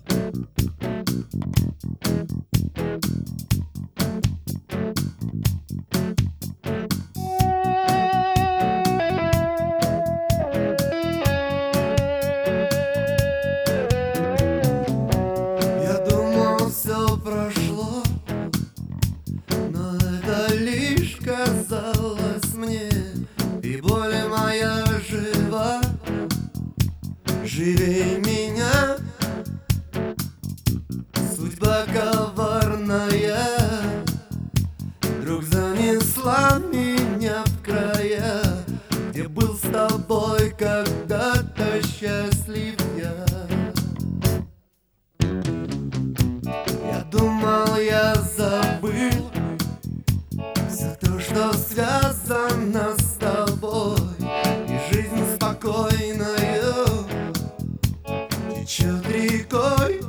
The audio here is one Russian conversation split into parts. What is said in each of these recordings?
Я думал, все прошло, но это лишь казалось мне, и боль моя жива, живей меня. Судьба коварная вдруг занесла меня в края, где был с тобой когда-то счастлив я. Я думал, я забыл все то, что связано с тобой, и жизнь спокойною течет рекой.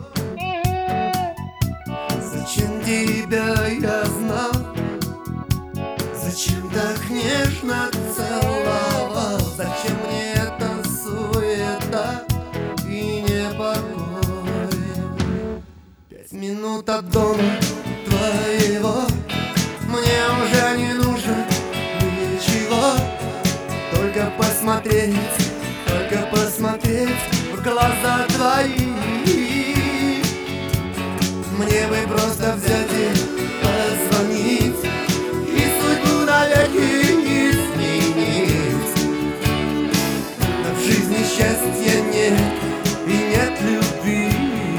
Зачем тебя я знал? Зачем так нежно целовал? Зачем мне эта суета и непокой? 5 минут от дома твоего, мне уже не нужно ничего, только посмотреть в глаза твои. Мне бы просто взять и позвонить, и судьбу навеки изменить. Но в жизни счастья нет и нет любви.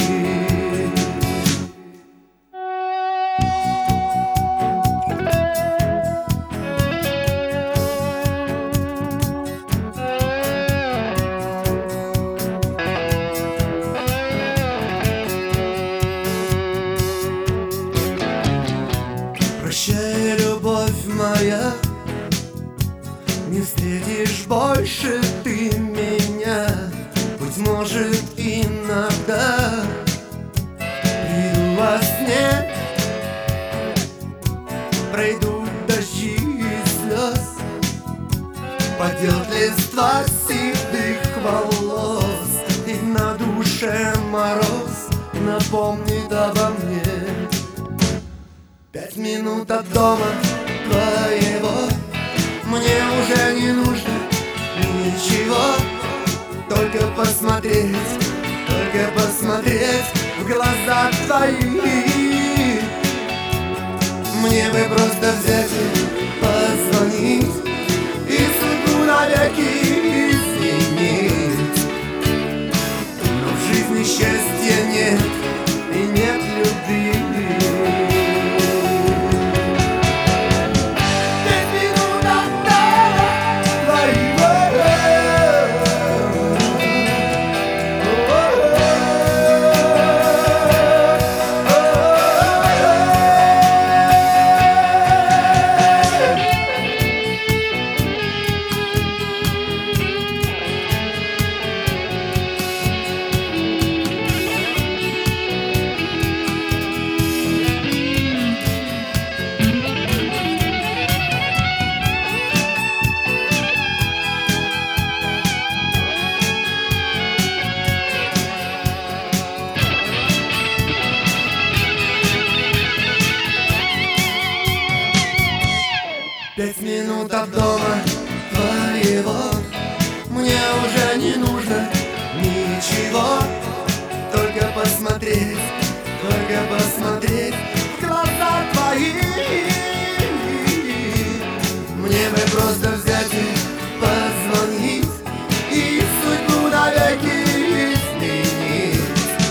Прощай, любовь моя, не встретишь больше ты меня. Быть может, иногда приду во сне, пройдут дожди и слез, падет листва седых волос, и на душе мороз напомнит обо мне. 5 минут от дома твоего, мне уже не нужно ничего, только посмотреть в глаза твои. Мне бы просто взять и позвонить, и судьбу навеки изменить. Но в жизни счастья нет и нет любви. Пять минут от дома твоего, мне уже не нужно ничего, только посмотреть в глаза твои. Мне бы просто взять и позвонить, и судьбу навеки изменить.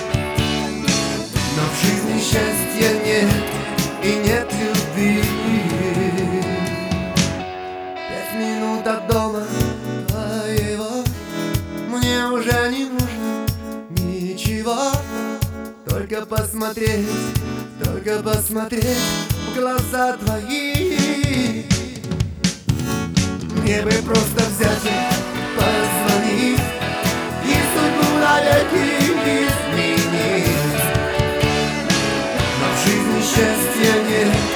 Но в жизни счастья нет и нет любви. 5 минут от дома твоего, мне уже не нужно ничего, только посмотреть в глаза твои. Мне бы просто взять и позвонить, и судьбу навеки изменить. Но в жизни счастья нет